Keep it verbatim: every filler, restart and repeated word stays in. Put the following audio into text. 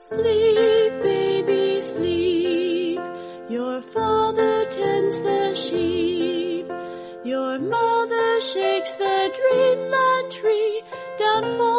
Sleep, baby, sleep. Your father tends the sheep. Your mother shakes the dreamland tree down for